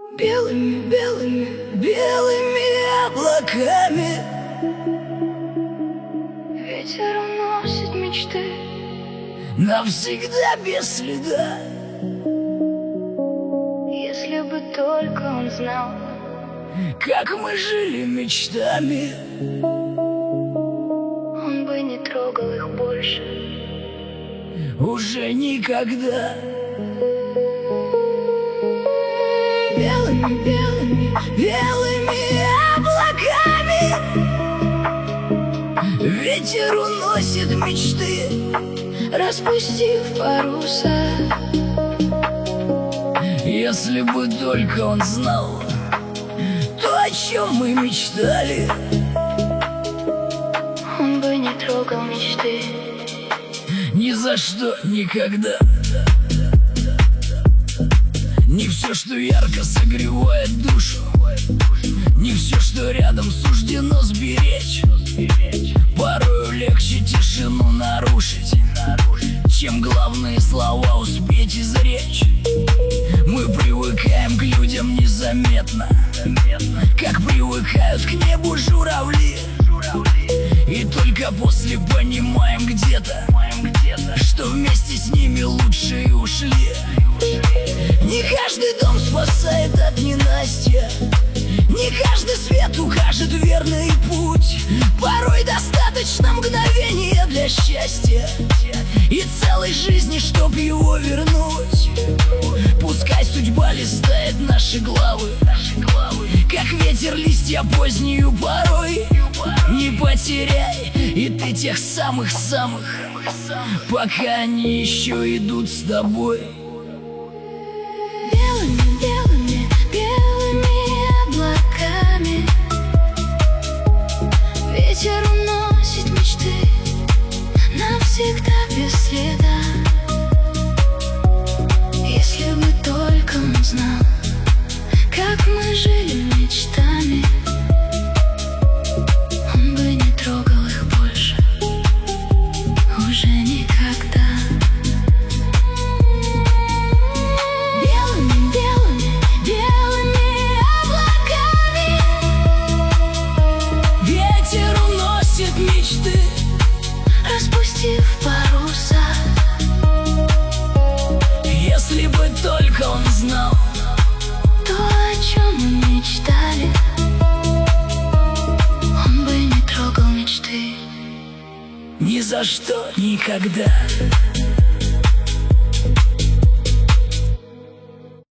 Белыми, белыми, белыми облаками ветер уносит мечты навсегда без следа. Если бы только он знал, как мы жили мечтами, он бы не трогал их больше уже никогда. Белыми, белыми, белыми облаками ветер уносит мечты, распустив паруса. Если бы только он знал то, о чем мы мечтали, он бы не трогал мечты ни за что, никогда. Не все, что ярко согревает душу, не все, что рядом суждено сберечь. Порою легче тишину нарушить, чем главные слова успеть изречь. Мы привыкаем к людям незаметно, как привыкают к небу журавли. И только после понимаем где-то, что вместе с ними лучше и ушли. Не каждый дом спасает от ненастья, не каждый свет укажет верный путь. Порой достаточно мгновения для счастья и целой жизни, чтоб его вернуть. Пускай судьба листает наши главы, как ветер листья позднюю порой. Не потеряй и ты тех самых-самых, пока они еще идут с тобой. Белыми, белыми, белыми облаками ветер уносит мечты навсегда без следа. Если бы только он знал, как мы жили мечтами, он бы не трогал их больше уже никогда. Белыми, белыми, белыми облаками ветер уносит мечты, распустив паруса. Если бы только он знал то, о чем мы мечтали, он бы не трогал мечты ни за что, никогда.